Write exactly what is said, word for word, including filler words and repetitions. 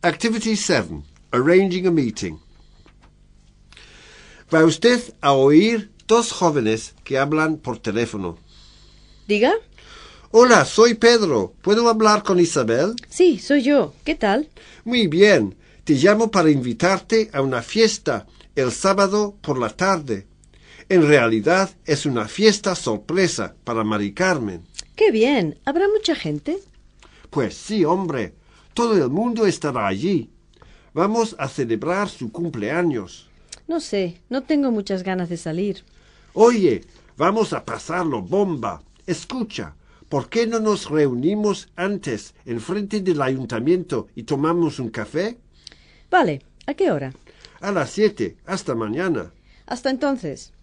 Activity seven. Arranging a meeting. Va usted a oír dos jóvenes que hablan por teléfono. ¿Diga? Hola, soy Pedro. ¿Puedo hablar con Isabel? Sí, soy yo. ¿Qué tal? Muy bien. Te llamo para invitarte a una fiesta el sábado por la tarde. En realidad es una fiesta sorpresa para Mari Carmen. ¡Qué bien! ¿Habrá mucha gente? Pues sí, hombre. Todo el mundo estará allí. Vamos a celebrar su cumpleaños. No sé, no tengo muchas ganas de salir. Oye, vamos a pasarlo bomba. Escucha, ¿por qué no nos reunimos antes en frente del ayuntamiento y tomamos un café? Vale, ¿a qué hora? A las siete. Hasta mañana. Hasta entonces.